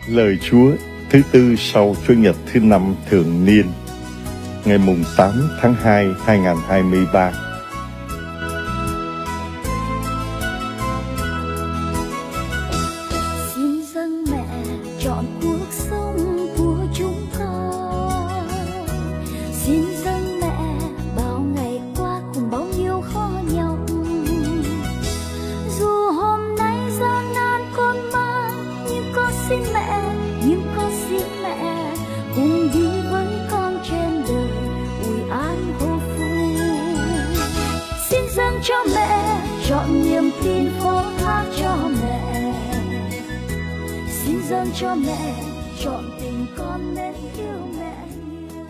Lời Chúa thứ tư sau Chủ nhật thứ năm thường niên, ngày mùng 8 tháng 2, 2023. Xin dâng mẹ trọn cuộc sống của chúng con. Xin dâng mẹ bao ngày qua cùng bao nhiêu khó nhọc. Dù hôm nay gian nan con mang, nhưng con xin mẹ, cùng đi với con trên đời ủi an hô phu. Xin dâng cho mẹ trọn niềm tin phó thác cho mẹ. Xin dâng cho mẹ trọn tình con mến yêu mẹ nhiều.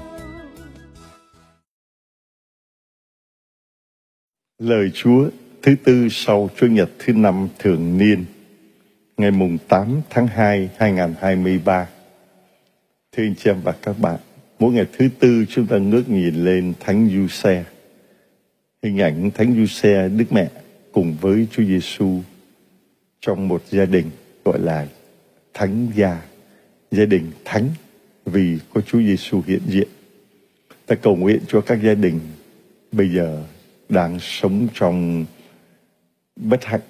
Lời Chúa thứ tư sau Chủ nhật thứ năm thường niên, ngày mùng 8 tháng 2, 2023. Thưa anh chị em và các bạn, mỗi ngày thứ tư chúng ta ngước nhìn lên Thánh Giuse, hình ảnh Thánh Giuse Đức Mẹ cùng với Chúa Giêsu trong một gia đình gọi là Thánh gia đình thánh vì có Chúa Giêsu hiện diện. Ta cầu nguyện cho các gia đình bây giờ đang sống trong bất hạnh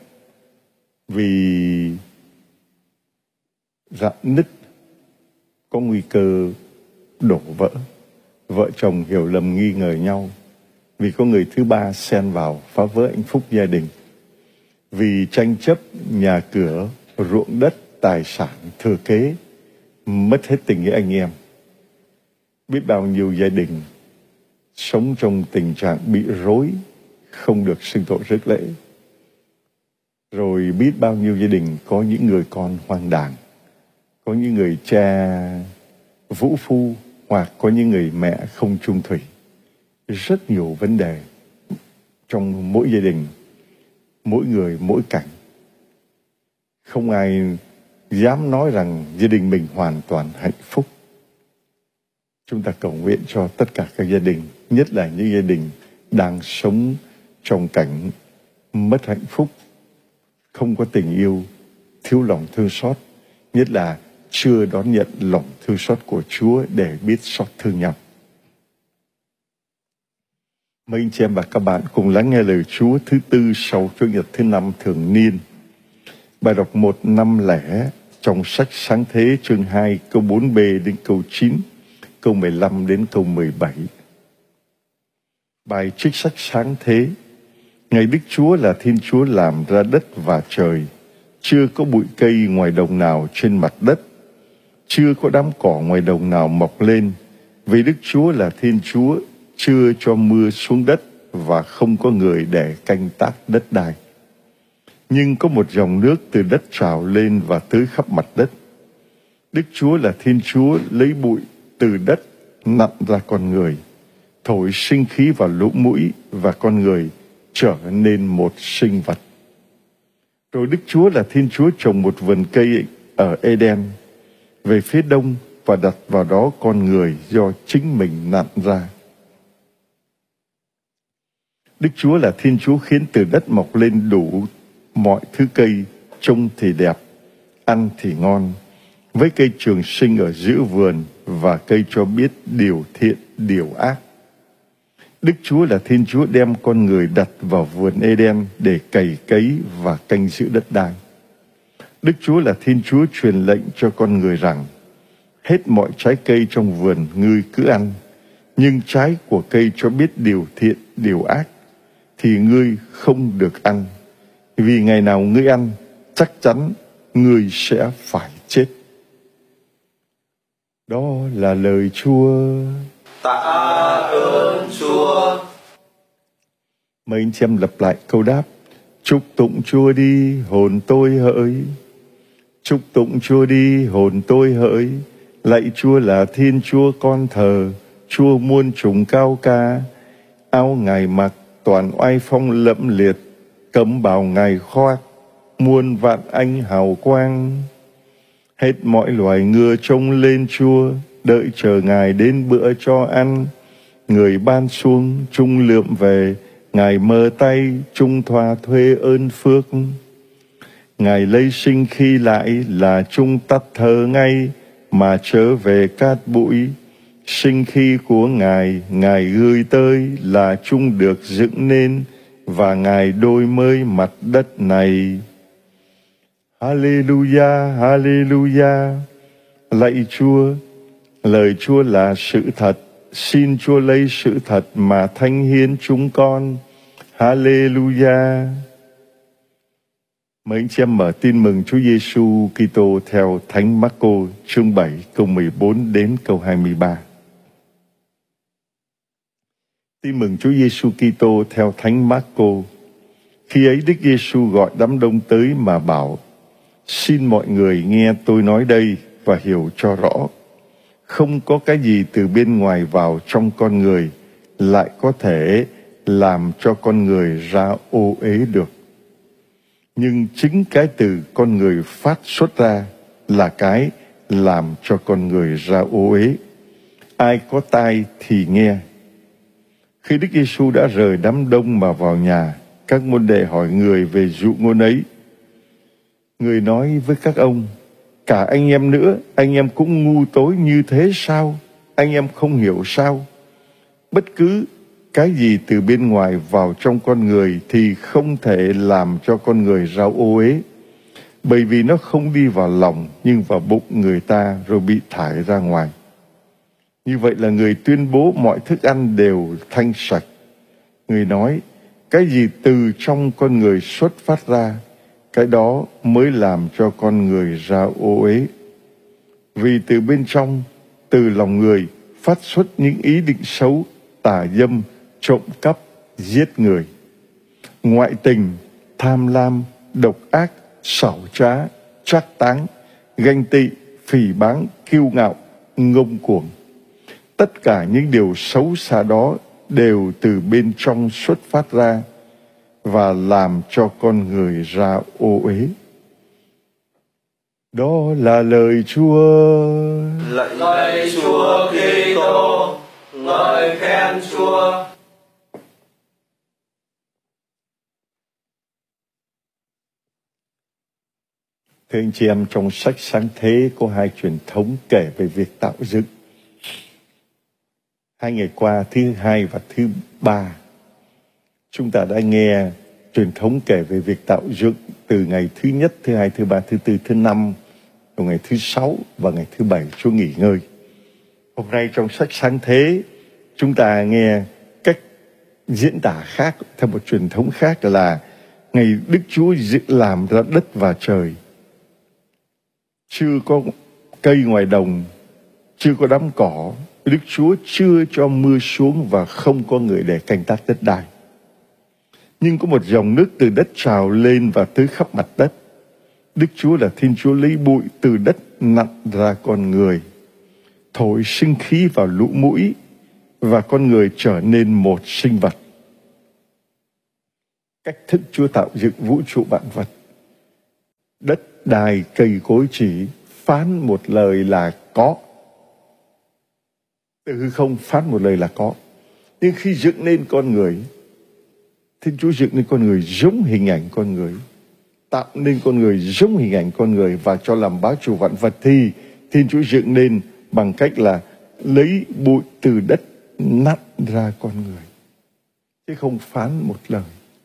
vì rạn nứt, có nguy cơ đổ vỡ, vợ chồng hiểu lầm nghi ngờ nhau, vì có người thứ ba xen vào phá vỡ hạnh phúc gia đình, vì tranh chấp nhà cửa, ruộng đất, tài sản, thừa kế, mất hết tình nghĩa anh em. Biết bao nhiêu gia đình sống trong tình trạng bị rối, không được xưng tội rước lễ. Rồi biết bao nhiêu gia đình có những người con hoang đàng, có những người cha vũ phu, hoặc có những người mẹ không trung thủy. Rất nhiều vấn đề trong mỗi gia đình, mỗi người, mỗi cảnh. Không ai dám nói rằng gia đình mình hoàn toàn hạnh phúc. Chúng ta cầu nguyện cho tất cả các gia đình, nhất là những gia đình đang sống trong cảnh mất hạnh phúc, không có tình yêu, thiếu lòng thương xót, nhất là chưa đón nhận lòng thương xót của Chúa để biết xót thương nhau. Mời anh chị em và các bạn cùng lắng nghe lời Chúa thứ tư sau Chủ nhật thứ năm thường niên. Bài đọc 150 trong sách Sáng Thế chương 2 câu 4b đến câu 9, câu 15 đến câu 17. Bài trích sách Sáng Thế. Ngày Đức Chúa là Thiên Chúa làm ra đất và trời, chưa có bụi cây ngoài đồng nào trên mặt đất, chưa có đám cỏ ngoài đồng nào mọc lên, vì Đức Chúa là Thiên Chúa chưa cho mưa xuống đất và không có người để canh tác đất đai. Nhưng có một dòng nước từ đất trào lên và tưới khắp mặt đất. Đức Chúa là Thiên Chúa lấy bụi từ đất nặn ra con người, thổi sinh khí vào lỗ mũi và con người trở nên một sinh vật. Rồi Đức Chúa là Thiên Chúa trồng một vườn cây ở Eden về phía đông và đặt vào đó con người do chính mình nặn ra. Đức Chúa là Thiên Chúa khiến từ đất mọc lên đủ mọi thứ cây, trông thì đẹp, ăn thì ngon, với cây trường sinh ở giữa vườn và cây cho biết điều thiện, điều ác. Đức Chúa là Thiên Chúa đem con người đặt vào vườn Eden để cày cấy và canh giữ đất đai. Đức Chúa là Thiên Chúa truyền lệnh cho con người rằng: hết mọi trái cây trong vườn ngươi cứ ăn, nhưng trái của cây cho biết điều thiện, điều ác thì ngươi không được ăn, vì ngày nào ngươi ăn, chắc chắn ngươi sẽ phải chết. Đó là lời Chúa. Tạ ơn Chúa. Mời anh chị em lặp lại câu đáp. Chúc tụng Chúa đi, hồn tôi hỡi. Chúc tụng Chúa đi, hồn tôi hỡi. Lạy Chúa là Thiên Chúa con thờ, Chúa muôn trùng cao ca. Áo Ngài mặc toàn oai phong lẫm liệt, cấm bào Ngài khoác muôn vạn ánh hào quang. Hết mọi loài ngựa trông lên Chúa, đợi chờ Ngài đến bữa cho ăn. Người ban xuống trung lượm về, Ngài mờ tay trung thoa thuê ơn phước. Ngài lấy sinh khi lại là chung tắt thở ngay, mà trở về cát bụi. Sinh khi của Ngài, Ngài gửi tới là chung được dựng nên, và Ngài đổi mới mặt đất này. Hallelujah, Hallelujah. Lạy Chúa, lời Chúa là sự thật. Xin Chúa lấy sự thật mà thánh hiến chúng con. Hallelujah. Mời anh chị em mở tin mừng Chúa Giêsu Kitô theo Thánh Marco chương 7 câu 14 đến câu 23. Tin mừng Chúa Giêsu Kitô theo Thánh Marco. Khi ấy Đức Giêsu gọi đám đông tới mà bảo: Xin mọi người nghe tôi nói đây và hiểu cho rõ. Không có cái gì từ bên ngoài vào trong con người lại có thể làm cho con người ra ô uế được. Nhưng chính cái từ con người phát xuất ra là cái làm cho con người ra ô uế. Ai có tai thì nghe. Khi Đức Giêsu đã rời đám đông mà vào nhà, các môn đệ hỏi người về dụ ngôn ấy. Người nói với các ông: Cả anh em nữa, anh em cũng ngu tối như thế sao? Anh em không hiểu sao? Bất cứ cái gì từ bên ngoài vào trong con người thì không thể làm cho con người ra ô uế, bởi vì nó không đi vào lòng nhưng vào bụng người ta rồi bị thải ra ngoài. Như vậy là người tuyên bố mọi thức ăn đều thanh sạch. Người nói cái gì từ trong con người xuất phát ra, cái đó mới làm cho con người ra ô uế. Vì từ bên trong, từ lòng người phát xuất những ý định xấu, tà dâm, trộm cắp, giết người, ngoại tình, tham lam, độc ác, xảo trá, trác táng, ganh tị, phỉ báng, kiêu ngạo, ngông cuồng. Tất cả những điều xấu xa đó đều từ bên trong xuất phát ra và làm cho con người ra ô uế. Đó là lời Chúa. Lạy Chúa Kitô, ngợi khen Chúa. Thưa anh chị em, trong sách Sáng Thế có hai truyền thống kể về việc tạo dựng. Hai ngày qua, thứ hai và thứ ba, chúng ta đã nghe truyền thống kể về việc tạo dựng từ ngày thứ nhất, thứ hai, thứ ba, thứ tư, thứ năm, rồi ngày thứ sáu và ngày thứ bảy Chúa nghỉ ngơi. Hôm nay trong sách Sáng Thế, chúng ta nghe cách diễn tả khác, theo một truyền thống khác là ngày Đức Chúa làm ra đất và trời. Chưa có cây ngoài đồng, chưa có đám cỏ, Đức Chúa chưa cho mưa xuống và không có người để canh tác đất đai. Nhưng có một dòng nước từ đất trào lên và tưới khắp mặt đất. Đức Chúa là Thiên Chúa lấy bụi từ đất nặn ra con người, thổi sinh khí vào lỗ mũi và con người trở nên một sinh vật. Cách thức Chúa tạo dựng vũ trụ vạn vật. Đất đai cây cối chỉ phán một lời là có. Từ hư không phán một lời là có. Nhưng khi dựng nên con người, Thiên Chúa dựng nên con người giống hình ảnh con người, tạo nên con người giống hình ảnh con người và cho làm bá chủ vạn vật, thì Thiên Chúa dựng nên bằng cách là lấy bụi từ đất nặn ra con người, chứ không phán một lời.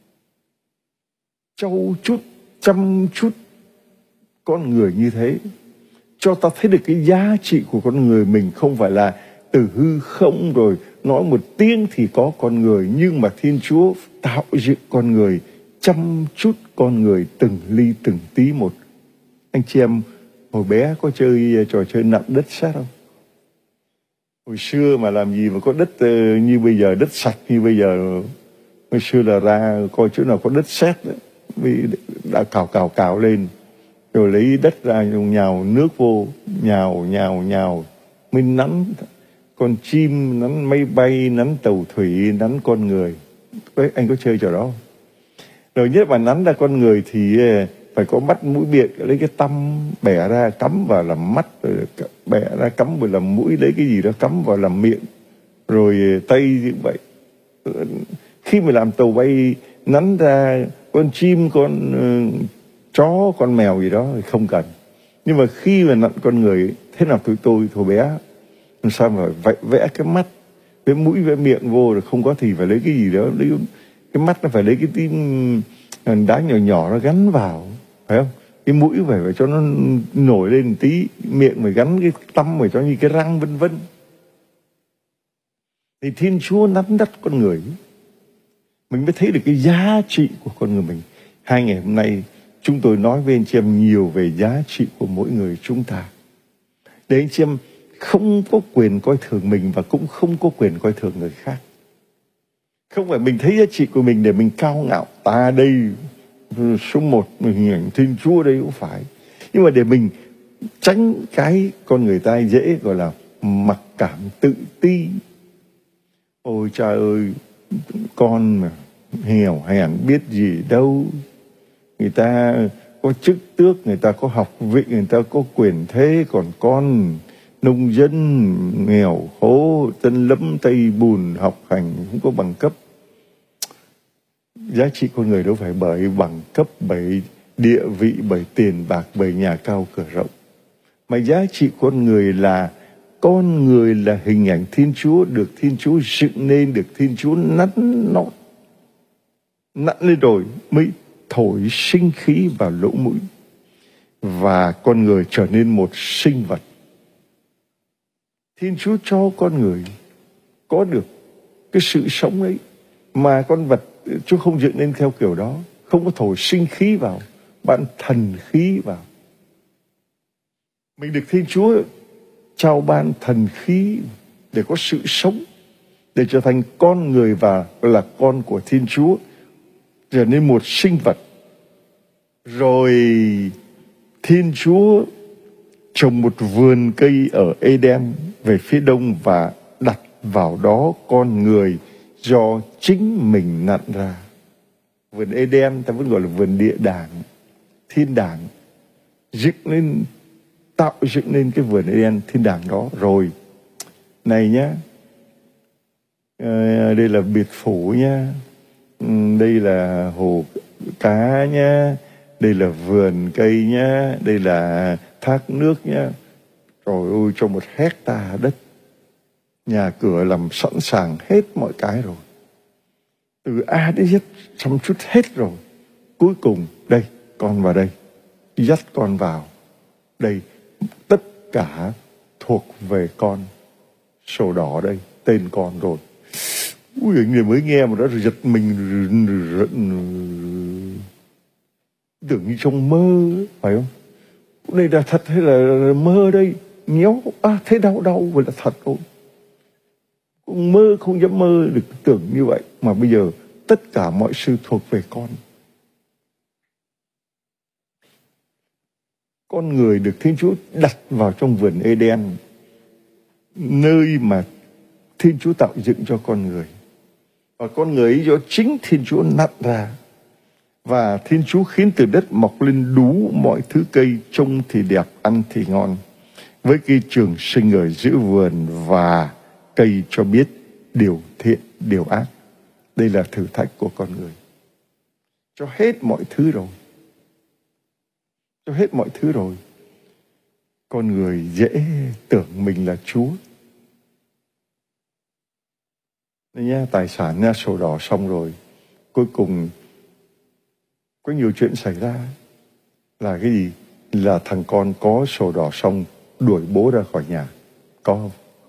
Trau chút, chăm chút con người như thế, cho ta thấy được cái giá trị của con người mình không phải là từ hư không rồi nói một tiếng thì có con người, nhưng mà Thiên Chúa tạo dựng con người, chăm chút con người từng ly từng tí một. Anh chị em hồi bé có chơi trò chơi nặn đất sét không? Hồi xưa mà làm gì mà có đất như bây giờ, đất sạch như bây giờ. Hồi xưa là ra coi chỗ nào có đất sét vì đã cào lên, rồi lấy đất ra nhào nước vô, nhào mới nắn con chim, nắn máy bay, nắn tàu thủy, nắn con người. Anh có chơi trò đó không? Rồi nhất mà nắn ra con người thì phải có mắt mũi miệng, lấy cái tăm bẻ ra cắm vào làm mắt, rồi bẻ ra cắm vào làm mũi, lấy cái gì đó cắm vào làm miệng, rồi tay như vậy. Khi mà làm tàu bay nắn ra con chim, con chó, con mèo gì đó thì không cần. Nhưng mà khi mà nặn con người, thế nào tôi thổ bé, làm sao mà vẽ cái mắt, vẽ mũi, vẽ miệng vô, rồi không có thì phải lấy cái gì đó, lấy cái mắt nó phải lấy cái tí đá nhỏ nhỏ nó gắn vào, phải không? Cái mũi phải cho nó nổi lên một tí, miệng phải gắn cái tăm phải cho như cái răng vân vân. Thì Thiên Chúa nắn đắt con người, mình mới thấy được cái giá trị của con người mình. Hai ngày hôm nay chúng tôi nói với anh chị em nhiều về giá trị của mỗi người chúng ta, để anh chị em không có quyền coi thường mình và cũng không có quyền coi thường người khác. Không phải mình thấy giá trị của mình để mình cao ngạo, ta đây số 1, hình ảnh Thiên Chúa đây, cũng phải. Nhưng mà để mình tránh cái con người ta dễ gọi là mặc cảm tự ti. Ôi trời ơi, con mà nghèo hèn biết gì đâu. Người ta có chức tước, người ta có học vị, người ta có quyền thế, còn con nông dân nghèo khổ, chân lấm tay bùn, học hành không có bằng cấp. Giá trị con người đâu phải bởi bằng cấp, bởi địa vị, bởi tiền bạc, bởi nhà cao cửa rộng. Mà giá trị con người là con người là hình ảnh Thiên Chúa, được Thiên Chúa dựng nên, được Thiên Chúa nắn nót, nặn lên rồi mới thổi sinh khí vào lỗ mũi, và con người trở nên một sinh vật. Thiên Chúa cho con người có được cái sự sống ấy, mà con vật Chúa không dựng nên theo kiểu đó, không có thổi sinh khí vào, bạn thần khí vào. Mình được Thiên Chúa trao ban thần khí để có sự sống, để trở thành con người và là con của Thiên Chúa, trở nên một sinh vật. Rồi Thiên Chúa trồng một vườn cây ở Eden về phía đông và đặt vào đó con người do chính mình nặn ra. Vườn Eden ta vẫn gọi là vườn địa đàng, thiên đàng, tạo dựng nên cái vườn Eden thiên đàng đó. Rồi này nhá, đây là biệt phủ nhá, đây là hồ cá nhá, đây là vườn cây nhá, đây là thác nước nhá. Trời ơi, cho 1 hectare đất, nhà cửa làm sẵn sàng hết mọi cái rồi, từ A đến Z chăm chút hết rồi. Cuối cùng đây, con vào đây, dắt con vào đây, tất cả thuộc về con, sổ đỏ đây, tên con rồi. Ui, người mới nghe mà đã giật mình, tưởng như trong mơ, phải không? Đây là thật hay là mơ đây? Nhéo, thấy đau vậy là thật thôi. Cũng mơ không dám mơ được tưởng như vậy, mà bây giờ tất cả mọi sự thuộc về con. Con người được Thiên Chúa đặt vào trong vườn Eden, nơi mà Thiên Chúa tạo dựng cho con người. Và con người ấy do chính Thiên Chúa nặn ra. Và Thiên Chúa khiến từ đất mọc lên đủ mọi thứ cây, trông thì đẹp, ăn thì ngon, với cây trường sinh ở giữa vườn và cây cho biết điều thiện, điều ác. Đây là thử thách của con người. Cho hết mọi thứ rồi. Cho hết mọi thứ rồi. Con người dễ tưởng mình là Chúa. Đấy nhá, tài sản nha, sổ đỏ xong rồi. Cuối cùng có nhiều chuyện xảy ra. Là cái gì? Là thằng con có sổ đỏ xong đuổi bố ra khỏi nhà. Có không?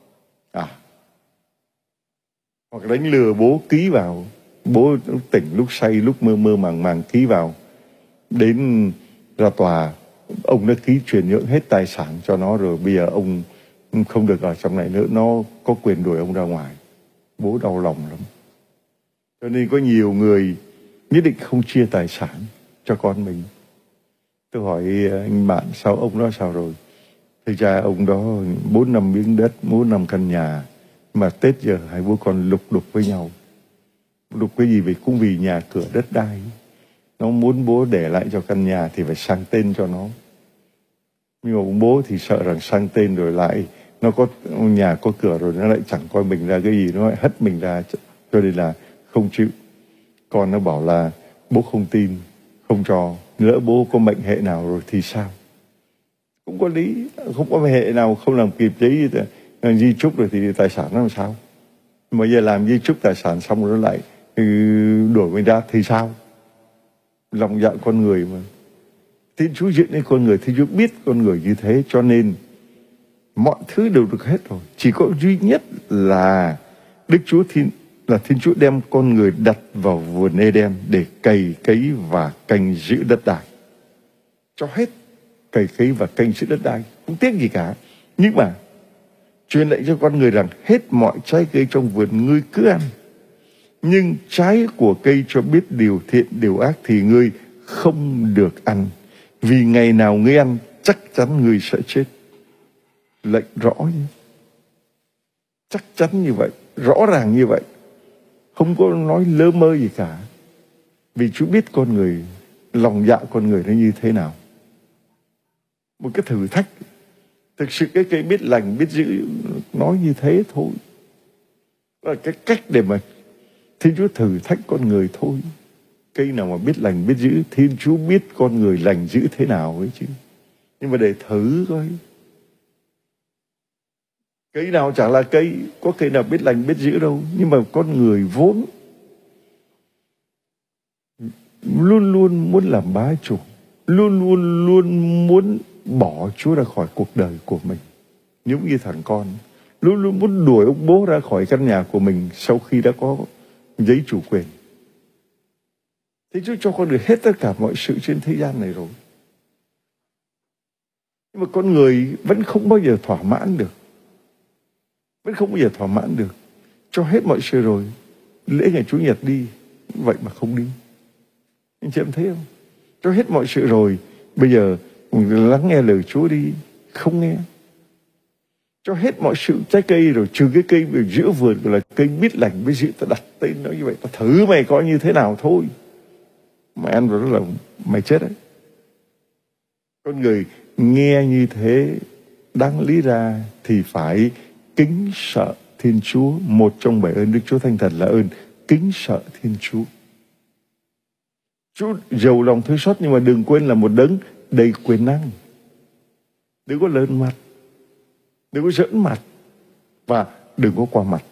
Hoặc đánh lừa bố ký vào. Bố lúc tỉnh, lúc say, lúc mơ mơ màng màng ký vào. Đến ra tòa, ông đã ký chuyển nhượng hết tài sản cho nó rồi. Bây giờ ông không được ở trong này nữa, nó có quyền đuổi ông ra ngoài. Bố đau lòng lắm. Cho nên có nhiều người nhất định không chia tài sản cho con mình. Tôi hỏi anh bạn, sao ông đó sao rồi? Thưa cha, ông đó 4-5 miếng đất, 4-5 căn nhà, mà Tết giờ hai bố con lục đục với nhau. Lục cái gì? Cũng vì nhà cửa đất đai. Nó muốn bố để lại cho căn nhà thì phải sang tên cho nó. Nhưng mà bố thì sợ rằng sang tên rồi lại nó có nhà có cửa rồi nó lại chẳng coi mình ra cái gì, nó lại hất mình ra, cho nên là không chịu. Con nó bảo là bố không tin, không cho. Lỡ bố có mệnh hệ nào rồi thì sao? Cũng có lý. Không có hệ nào không làm kịp giấy di chúc rồi thì tài sản nó làm sao? Mà giờ làm di chúc tài sản xong rồi nó lại đuổi mình ra thì sao? Lòng dạ con người mà. Thiên Chúa dựng nên con người, Thiên Chúa biết con người như thế, cho nên mọi thứ đều được hết rồi. Chỉ có duy nhất là Đức Chúa Thiên Chúa đem con người đặt vào vườn Eden để cày cấy và canh giữ đất đai. Cho hết cày cấy và canh giữ đất đai, không tiếc gì cả. Nhưng mà truyền lệnh cho con người rằng hết mọi trái cây trong vườn ngươi cứ ăn, nhưng trái của cây cho biết điều thiện điều ác thì ngươi không được ăn, vì ngày nào ngươi ăn chắc chắn ngươi sẽ chết. Lệnh rõ như chắc chắn như vậy, rõ ràng như vậy, không có nói lơ mơ gì cả. Vì Chúa biết con người, lòng dạ con người nó như thế nào. Một cái thử thách. Thực sự cái cây biết lành biết giữ nói như thế thôi. Đó là cái cách để mà Thiên Chúa thử thách con người thôi. Cây nào mà biết lành biết giữ, Thiên Chúa biết con người lành giữ thế nào ấy chứ. Nhưng mà để thử coi. Cây nào chẳng là cây, có cây nào biết lành biết giữ đâu. Nhưng mà con người vốn luôn luôn muốn làm bá chủ, luôn muốn bỏ Chúa ra khỏi cuộc đời của mình. Giống như thằng con luôn luôn muốn đuổi ông bố ra khỏi căn nhà của mình sau khi đã có giấy chủ quyền. Thế Chúa cho con người hết tất cả mọi sự trên thế gian này rồi. Nhưng mà con người vẫn không bao giờ thỏa mãn được. Vẫn không bao giờ thỏa mãn được. Cho hết mọi sự rồi, lễ ngày Chủ nhật đi, vậy mà không đi. Anh chị em thấy không? Cho hết mọi sự rồi, bây giờ lắng nghe lời Chúa đi, không nghe. Cho hết mọi sự trái cây rồi, trừ cái cây ở giữa vườn gọi là cây biết lành biết giữ, ta đặt tên nó như vậy, ta thử mày coi như thế nào thôi. Mày ăn vào đó là mày chết đấy. Con người nghe như thế, đáng lý ra thì phải kính sợ Thiên Chúa. Một trong 7 ơn Đức Chúa Thánh Thần là ơn kính sợ Thiên Chúa. Chúa giàu lòng thương xót, nhưng mà đừng quên là một đấng đầy quyền năng. Đừng có lợn mặt, đừng có giỡn mặt, và đừng có qua mặt.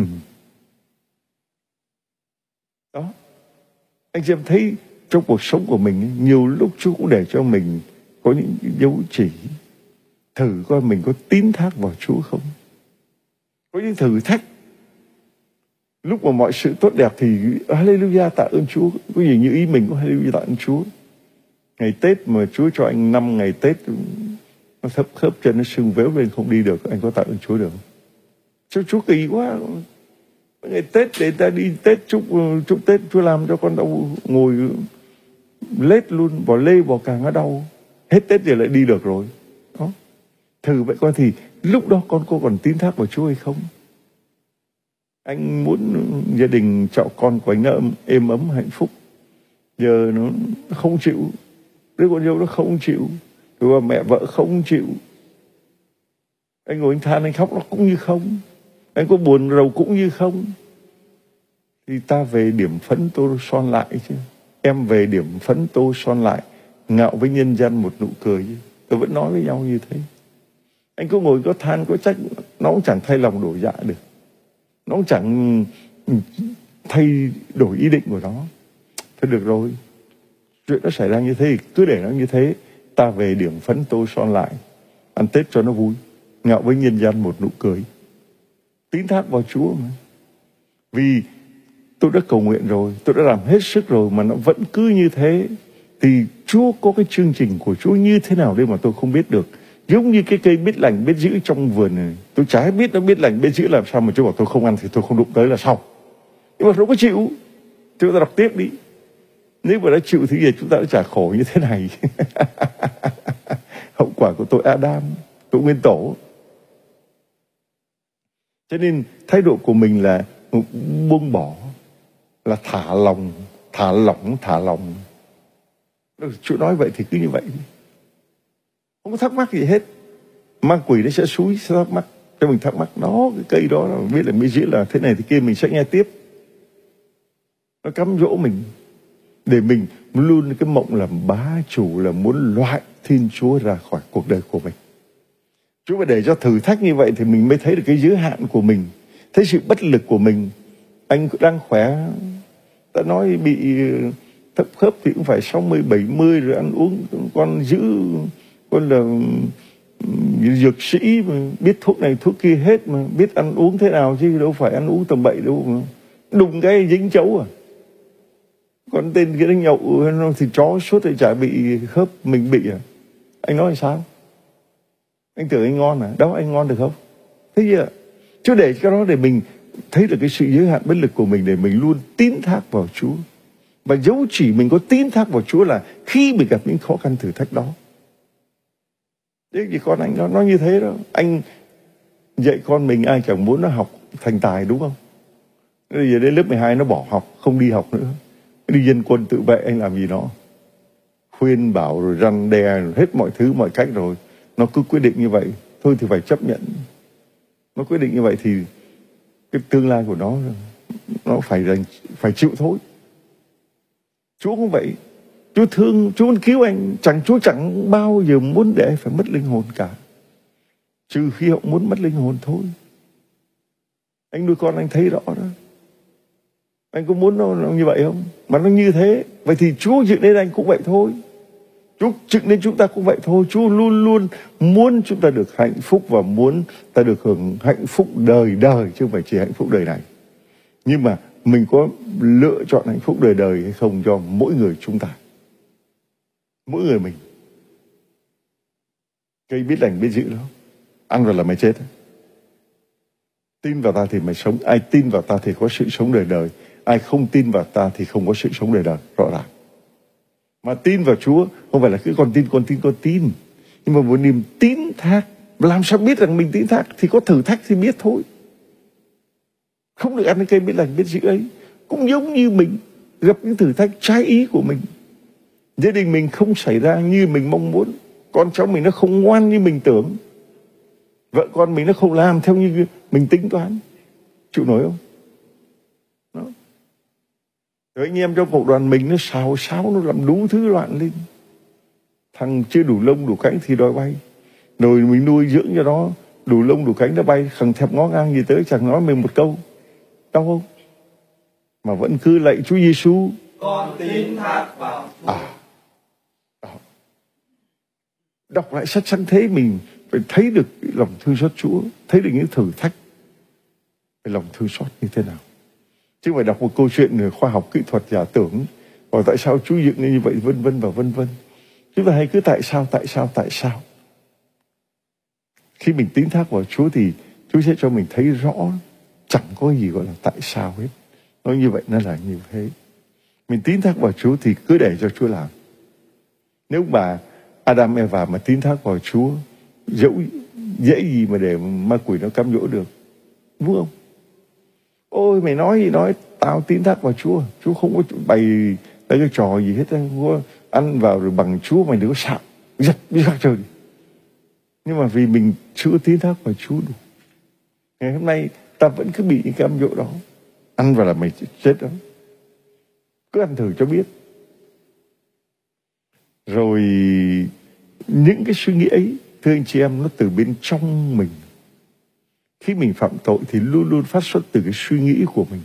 Đó. Anh chị em thấy trong cuộc sống của mình, nhiều lúc Chúa cũng để cho mình có những dấu chỉ. Thử coi mình có tín thác vào Chúa không. Có những thử thách. Lúc mà mọi sự tốt đẹp thì Hallelujah tạ ơn Chúa. Có gì như ý mình cũng Hallelujah tạ ơn Chúa. Ngày Tết mà Chúa cho anh 5 ngày Tết, nó thấp khớp chân nó sưng vếu lên không đi được, anh có tạ ơn Chúa được không? Chúa kỳ quá. Ngày Tết để ta đi Tết chúc Tết, Chúa làm cho con đau ngồi lết luôn, bỏ lê bỏ càng nó đau. Hết Tết thì lại đi được rồi. Đó. Thử vậy coi thì lúc đó con có còn tín thác vào Chúa hay không? Anh muốn gia đình chọn con của anh nó êm ấm hạnh phúc. Giờ nó không chịu. Đứa con dâu nó không chịu. Rồi mẹ vợ không chịu. Anh ngồi anh than anh khóc nó cũng như không. Anh có buồn rầu cũng như không. Thì ta về điểm phấn tô son lại chứ. Em về điểm phấn tô son lại, ngạo với nhân dân một nụ cười chứ. Tôi vẫn nói với nhau như thế. Anh có ngồi có than có trách, nó cũng chẳng thay lòng đổi dạ được. Nó cũng chẳng thay đổi ý định của nó. Thôi được rồi, chuyện nó xảy ra như thế, cứ để nó như thế. Ta về điểm phấn tô son lại, ăn Tết cho nó vui, ngạo với nhân dân một nụ cười. Tín thác vào Chúa mà. Vì tôi đã cầu nguyện rồi, tôi đã làm hết sức rồi mà nó vẫn cứ như thế, thì Chúa có cái chương trình của Chúa như thế nào đây mà tôi không biết được. Giống như cái cây biết lành biết giữ trong vườn này, tôi chả biết nó biết lành biết giữ làm sao mà Chúa bảo tôi không ăn thì tôi không đụng tới là xong. Nhưng mà nó có chịu. Chúng ta đọc tiếp đi. Nếu mà đã chịu thì giờ chúng ta đã trả khổ như thế này. Hậu quả của tội Adam, tội nguyên tổ. Cho nên thái độ của mình là buông bỏ, là thả lòng. Chúa nói vậy thì cứ như vậy. Không có thắc mắc gì hết. Ma quỷ nó sẽ xúi, sẽ thắc mắc. Cho mình thắc mắc, đó, cái cây đó là biết là mới giữ là thế này thì kia, mình sẽ nghe tiếp. Nó cám dỗ mình. Để mình luôn cái mộng làm bá chủ, là muốn loại Thiên Chúa ra khỏi cuộc đời của mình. Chúa phải để cho thử thách như vậy thì mình mới thấy được cái giới hạn của mình, thấy sự bất lực của mình. Anh đang khỏe, ta nói bị thấp khớp thì cũng phải 60-70 rồi, ăn uống con giữ, con là dược sĩ mà biết thuốc này thuốc kia hết, mà biết ăn uống thế nào chứ đâu phải ăn uống tầm bậy đâu mà. Đùng cái dính chấu à. Còn tên kia nó nhậu thì chó suốt thì chả bị khớp mình bị à. Anh nói sao? Anh tưởng anh ngon à? Đâu, anh ngon được không? Thế gì ạ? Chứ để cái đó để mình thấy được cái sự giới hạn bất lực của mình, để mình luôn tín thác vào Chúa. Và dấu chỉ mình có tín thác vào Chúa là khi mình gặp những khó khăn thử thách đó. Thế thì con anh nó như thế đó. Anh dạy con mình ai chẳng muốn nó học thành tài, đúng không? Bây giờ đến lớp 12 nó bỏ học, không đi học nữa, đi dân quân tự vệ. Anh làm gì nó? Khuyên bảo rồi răn đe rồi hết mọi thứ mọi cách rồi, nó cứ quyết định như vậy. Thôi thì phải chấp nhận. Nó quyết định như vậy thì cái tương lai của nó phải chịu thôi. Chúa cũng vậy. Chúa thương, Chúa muốn cứu anh. Chúa chẳng bao giờ muốn để phải mất linh hồn cả, trừ khi họ muốn mất linh hồn thôi. Anh nuôi con anh thấy rõ đó. Anh có muốn nó như vậy không? Mà nó như thế. Vậy thì Chúa dựng nên anh cũng vậy thôi. Chúa dựng nên chúng ta cũng vậy thôi. Chúa luôn luôn muốn chúng ta được hạnh phúc, và muốn ta được hưởng hạnh phúc đời đời, chứ không phải chỉ hạnh phúc đời này. Nhưng mà mình có lựa chọn hạnh phúc đời đời hay không cho mỗi người chúng ta, mỗi người mình. Cây biết lành biết giữ đó, ăn vào là mày chết. Tin vào ta thì mày sống. Ai tin vào ta thì có sự sống đời đời. Ai không tin vào ta thì không có sự sống đời đời, rõ ràng. Mà tin vào Chúa không phải là cứ con tin, nhưng mà một niềm tín thác. Làm sao biết rằng mình tín thác? Thì có thử thách thì biết thôi. Không được ăn cái cây biết lành biết giữ ấy. Cũng giống như mình gặp những thử thách trái ý của mình, gia đình mình không xảy ra như mình mong muốn, con cháu mình nó không ngoan như mình tưởng, vợ con mình nó không làm theo như mình tính toán, chịu nổi không? Đó. Rồi anh em trong cộng đoàn mình nó xào xáo, nó làm đủ thứ loạn lên. Thằng chưa đủ lông đủ cánh thì đòi bay, rồi mình nuôi dưỡng cho nó đủ lông đủ cánh nó bay, thằng thèm ngó ngang gì tới chẳng nói mình một câu, đau không? Mà vẫn cứ lạy Chúa Giêsu, con tín thác vào Chúa. Đọc lại sách sáng thế mình phải thấy được lòng thương xót Chúa, thấy được những thử thách, cái lòng thương xót như thế nào. Chứ không phải đọc một câu chuyện khoa học kỹ thuật giả tưởng, và tại sao Chúa dựng nên như vậy, vân vân và vân vân. Chúng ta hay cứ tại sao. Khi mình tín thác vào Chúa thì Chúa sẽ cho mình thấy rõ, chẳng có gì gọi là tại sao hết. Nói như vậy nó là như thế. Mình tín thác vào Chúa thì cứ để cho Chúa làm. Nếu mà Adam Eva mà tín thác vào Chúa, dễ gì mà để ma quỷ nó cám dỗ được, đúng không? Ôi mày nói gì nói, tao tín thác vào Chúa, Chúa không có bày cái trò gì hết, không có ăn vào rồi bằng Chúa mày đừng có xạo, giật đi khác trời. Nhưng mà vì mình chưa tín thác vào Chúa đủ, ngày hôm nay ta vẫn cứ bị những cám dỗ đó, ăn vào là mày chết đó. Cứ ăn thử cho biết. Rồi những cái suy nghĩ ấy, thưa anh chị em, nó từ bên trong mình. Khi mình phạm tội thì luôn luôn phát xuất từ cái suy nghĩ của mình.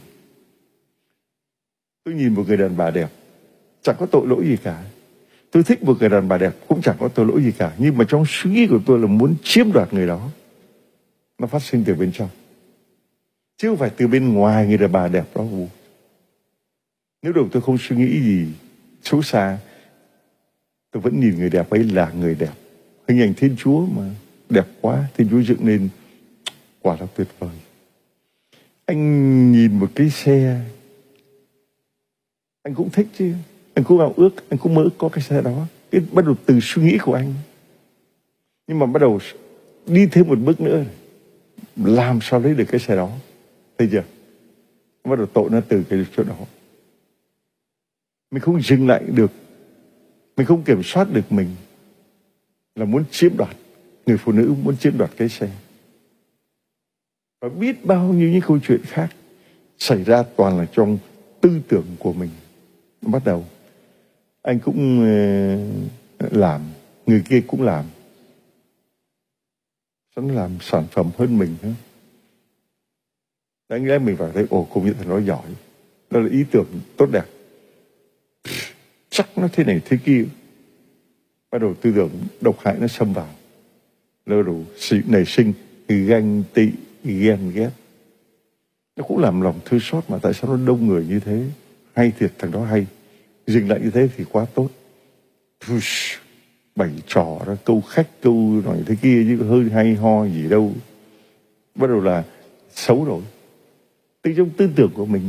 Tôi nhìn một người đàn bà đẹp, chẳng có tội lỗi gì cả. Tôi thích một người đàn bà đẹp, cũng chẳng có tội lỗi gì cả. Nhưng mà trong suy nghĩ của tôi là muốn chiếm đoạt người đó. Nó phát sinh từ bên trong, chứ không phải từ bên ngoài người đàn bà đẹp đó. Nếu đầu tôi không suy nghĩ gì xấu xa, tôi vẫn nhìn người đẹp ấy là người đẹp. Hình ảnh Thiên Chúa mà đẹp quá, Thiên Chúa dựng nên quả là tuyệt vời. Anh nhìn một cái xe, anh cũng thích chứ, anh cũng ao ước, anh cũng mơ ước có cái xe đó. Cái bắt đầu từ suy nghĩ của anh. Nhưng mà bắt đầu đi thêm một bước nữa, làm sao lấy được cái xe đó, thấy chưa? Bắt đầu tội nó từ cái chỗ đó. Mình không dừng lại được, mình không kiểm soát được mình, là muốn chiếm đoạt. Người phụ nữ muốn chiếm đoạt cái xe. Và biết bao nhiêu những câu chuyện khác xảy ra toàn là trong tư tưởng của mình. Bắt đầu anh cũng làm, người kia cũng làm, nó làm sản phẩm hơn mình nữa. Đáng lẽ mình phải thấy công nhận là nó giỏi, đó là ý tưởng tốt đẹp, chắc nó thế này thế kia. Bắt đầu tư tưởng độc hại nó xâm vào, bắt đầu nảy sinh ganh tị, ghen ghét. Nó cũng làm lòng thương xót, mà tại sao nó đông người như thế? Hay thiệt, thằng đó hay, dừng lại như thế thì quá tốt. Bày trò đó, câu khách câu nói thế kia chứ hơi hay ho gì đâu. Bắt đầu là xấu rồi, từ trong tư tưởng của mình.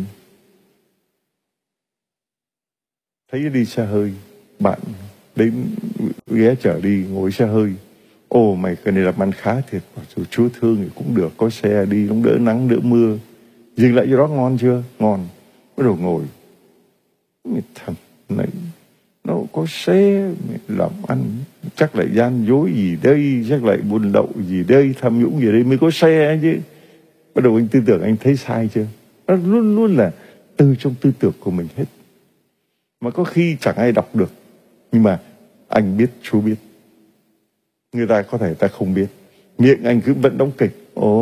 Thấy đi xe hơi, bạn đến ghé chở đi, ngồi xe hơi, mày cái này làm ăn khá thiệt, Chúa thương thì cũng được, có xe đi cũng đỡ nắng đỡ mưa. Dừng lại cho đó, ngon chưa? Ngon. Bắt đầu ngồi, thằng này nó có xe làm ăn, chắc lại gian dối gì đây, chắc lại buôn lậu gì đây, tham nhũng gì đây mới có xe chứ. Bắt đầu anh tư tưởng, anh thấy sai chưa? Nó luôn luôn là từ trong tư tưởng của mình hết. Mà có khi chẳng ai đọc được, nhưng mà anh biết, Chúa biết. Người ta có thể ta không biết, miệng anh cứ vẫn đóng kịch.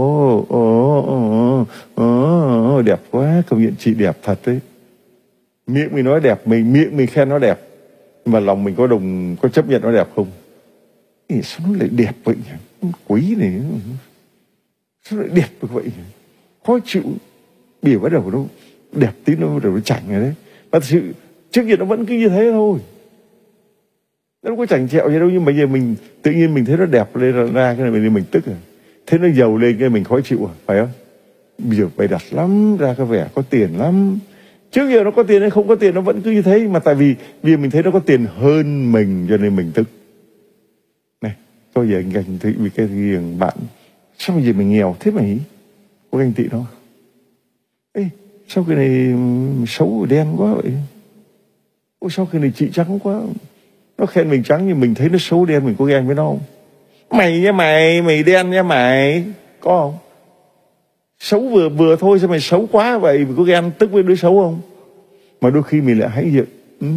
Đẹp quá, công nhận chị đẹp thật đấy. Miệng mình nói đẹp, miệng mình khen nó đẹp, mà lòng mình có chấp nhận nó đẹp không? Sao nó lại đẹp vậy nhỉ? Quý này sao lại đẹp được vậy nhỉ? Khó chịu. Biểu bắt đầu nó đẹp tí, nó bắt đầu nó chảnh rồi đấy. Mà thực sự trước kia nó vẫn cứ như thế thôi, nó có chảnh chẹo gì đâu. Nhưng mà giờ mình tự nhiên mình thấy nó đẹp lên ra cái này mình tức rồi. Thế nó giàu lên cái mình khó chịu phải không? Bây giờ bày đặt lắm, ra cái vẻ có tiền lắm. Trước giờ nó có tiền hay không có tiền nó vẫn cứ như thế. Mà tại vì bây giờ mình thấy nó có tiền hơn mình cho nên mình tức. Này, có giờ anh ganh tị vì cái riêng bạn. Sao bây giờ mình nghèo thế mày? Có ganh tị đâu? Ê, sao cái này xấu đen quá vậy? Sao cái này chị trắng quá? Nó khen mình trắng nhưng mình thấy nó xấu đen, mình có ghen với nó không? Mày nha mày đen nha mày. Có không? Xấu vừa thôi, sao mày xấu quá vậy? Mình có ghen tức với đứa xấu không? Mà đôi khi mình lại hãy vậy,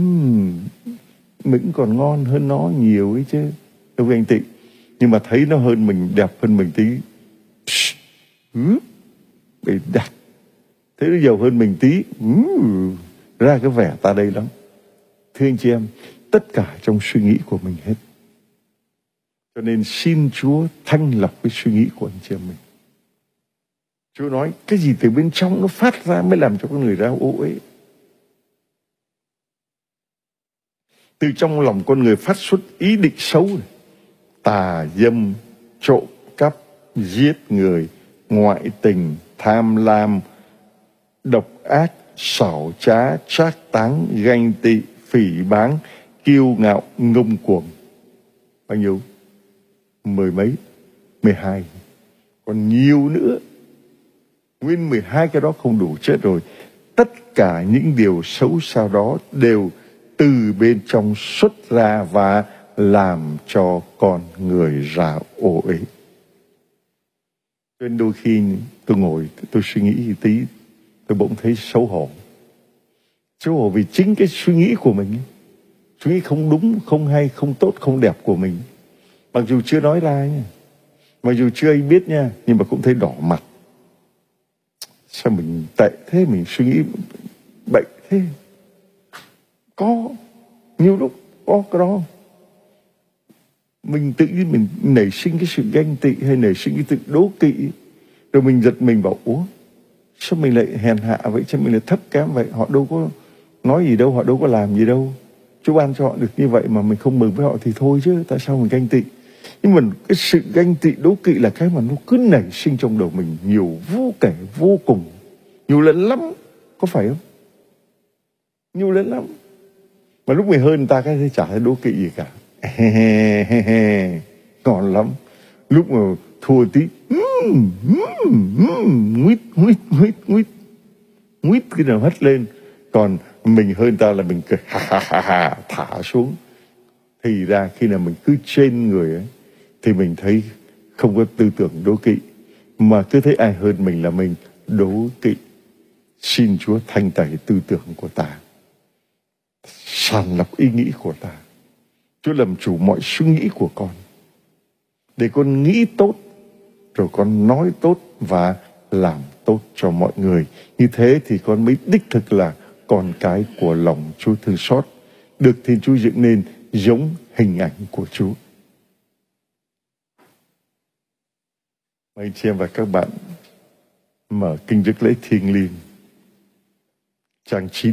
mình còn ngon hơn nó nhiều ấy chứ, đâu ganh tị. Nhưng mà thấy nó hơn mình, đẹp hơn mình tí, bị đặt. Thấy nó giàu hơn mình tí, ra cái vẻ ta đây lắm. Thưa anh chị em, tất cả trong suy nghĩ của mình hết. Cho nên xin Chúa thanh lọc cái suy nghĩ của anh chị em mình. Chúa nói cái gì từ bên trong nó phát ra mới làm cho con người ra ô uế. Từ trong lòng con người phát xuất ý định xấu này, tà dâm, trộm cắp, giết người, ngoại tình, tham lam, độc ác, xảo trá, trác táng, ganh tị, phỉ báng, kiêu ngạo, ngông cuồng. Bao nhiêu? 10 mấy, 12. Còn nhiều nữa. Nguyên 12 cái đó không đủ chết rồi. Tất cả những điều xấu xa đó đều từ bên trong xuất ra và làm cho con người ra ô uế. Nên đôi khi tôi ngồi tôi suy nghĩ tí, tôi bỗng thấy xấu hổ. Xấu hổ vì chính cái suy nghĩ của mình, suy nghĩ không đúng, không hay, không tốt, không đẹp của mình. Mặc dù chưa nói ra nha, mặc dù chưa ai biết nha, nhưng mà cũng thấy đỏ mặt. Sao mình tệ thế, mình suy nghĩ bệnh thế? Có, nhiều lúc có cái đó. Mình tự nhiên mình nảy sinh cái sự ganh tị hay nảy sinh cái sự đố kỵ. Rồi mình giật mình bảo, sao mình lại hèn hạ vậy, sao mình lại thấp kém vậy? Họ đâu có nói gì đâu, họ đâu có làm gì đâu. Chúa ban cho họ được như vậy mà mình không mừng với họ thì thôi chứ, tại sao mình ganh tị? Nhưng mà cái sự ganh tị đố kỵ là cái mà nó cứ nảy sinh trong đầu mình nhiều vô kể, vô cùng, nhiều lần lắm, có phải không? Nhiều lần lắm. Mà lúc mình hơn người ta cái chả thấy đố kỵ gì cả. Còn lắm. Lúc mà thua tí, nguyết cái nào hất lên. Còn mình hơn ta là mình cười thả xuống. Thì ra khi nào mình cứ trên người ấy, thì mình thấy không có tư tưởng đố kỵ, mà cứ thấy ai hơn mình là mình đố kỵ. Xin Chúa thanh tẩy tư tưởng của ta. sàng lọc ý nghĩ của ta. Chúa làm chủ mọi suy nghĩ của con, để con nghĩ tốt, rồi con nói tốt và làm tốt cho mọi người. Như thế thì con mới đích thực là con cái của lòng Chúa thương xót, được Thiên Chúa dựng nên giống hình ảnh của Chúa. Mời anh chị em và các bạn mở Kinh Rước Lễ Thiêng Liêng trang 9.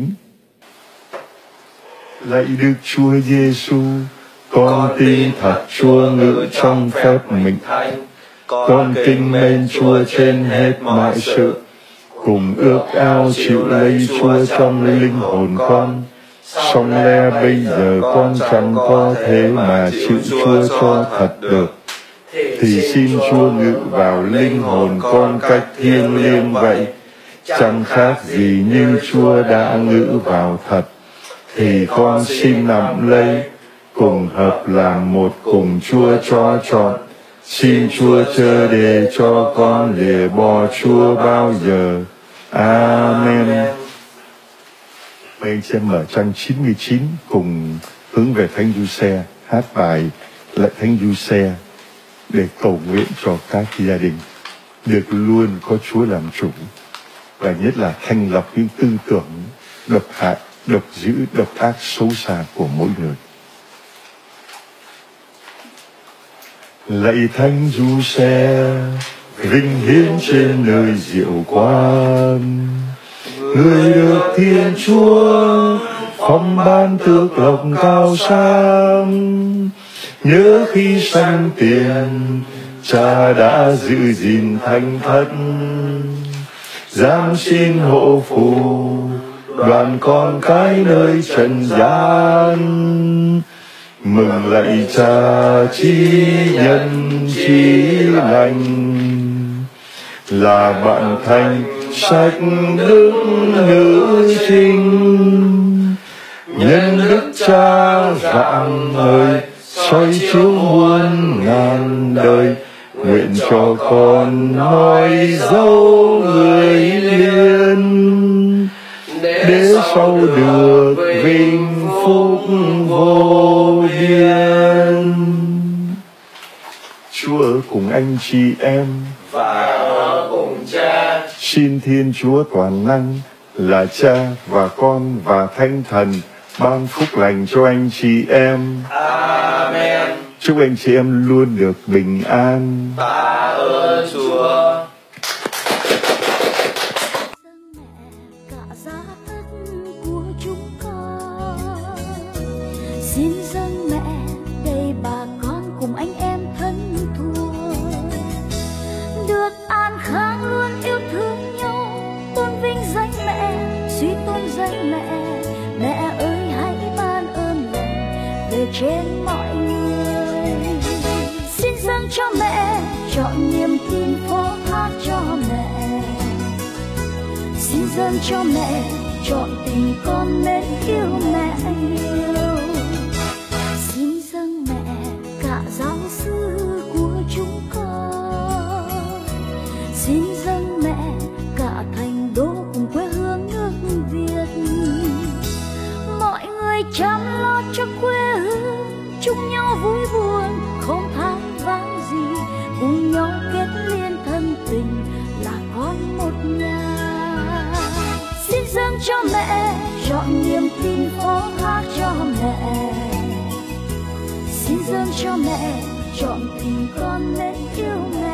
Lạy Đức Chúa Giêsu, con tin thật Chúa ngự trong phép mình thánh. Con kính mến Chúa trên hết mọi sự, cùng ước ao chịu lấy Chúa trong linh hồn con. Song lẽ bây giờ con chẳng có thế mà chịu Chúa cho thật được, thì xin Chúa ngự vào linh hồn con cách thiêng liêng vậy, chẳng khác gì như Chúa đã ngự vào thật. Thì con xin nắm lấy, cùng hợp làm một cùng Chúa cho chọn. Xin Chúa chớ để cho con lìa bỏ Chúa bao giờ. Amen. Mời anh chị em mở trang 99 cùng hướng về Thánh Giuse, hát bài Lạy Thánh Giuse để cầu nguyện cho các gia đình được luôn có Chúa làm chủ, và nhất là thanh lọc những tư tưởng độc hại, độc dữ, độc ác, xấu xa của mỗi người. Lạy Thánh Giuse, vinh hiến trên nơi diệu quan, người được Thiên Chúa phong ban tước lộc cao sang. Nhớ khi sanh tiền, Cha đã giữ gìn thánh thất, giáng xin hộ phù đoàn con cái nơi trần gian. Mừng lạy Cha chí nhân chí lành, là bạn thành sách đức nữ trinh. Nhân đức Cha rạng ngời, soi chiếu muôn ngàn đời, nguyện cho con nói dấu người liên, để sau được vinh phúc vô biên. Chúa ở cùng anh chị em và ở cùng Cha. Xin Thiên Chúa toàn năng là Cha và Con và Thánh Thần ban phúc lành cho anh chị em. Amen. Chúc anh chị em luôn được bình an. Tạ ơn Chúa. Cả giá tất của chúng con xin dâng mẹ đây bà con cùng anh em thân thuộc, được an khang luôn yêu thương nhau, tôn vinh danh mẹ, suy tôn danh mẹ. Mẹ ơi hãy ban ơn lành về trên mọi người, xin dâng cho mẹ trọn niềm tin phó thác cho mẹ, xin dâng cho mẹ trọn tình con mến yêu mẹ nhiều. Xin dâng mẹ cả giáo sư của chúng con, xin dâng mẹ cả thành đô cùng quê hương nước Việt. Mọi người chăm lo cho quê hương, chung nhau vui buồn không than vãn gì, cùng nhau kết liên thân tình là con một nhà. Xin dâng cho mẹ trọn niềm tin phó thác cho mẹ, xin dâng cho mẹ trọn tình con mến yêu mẹ.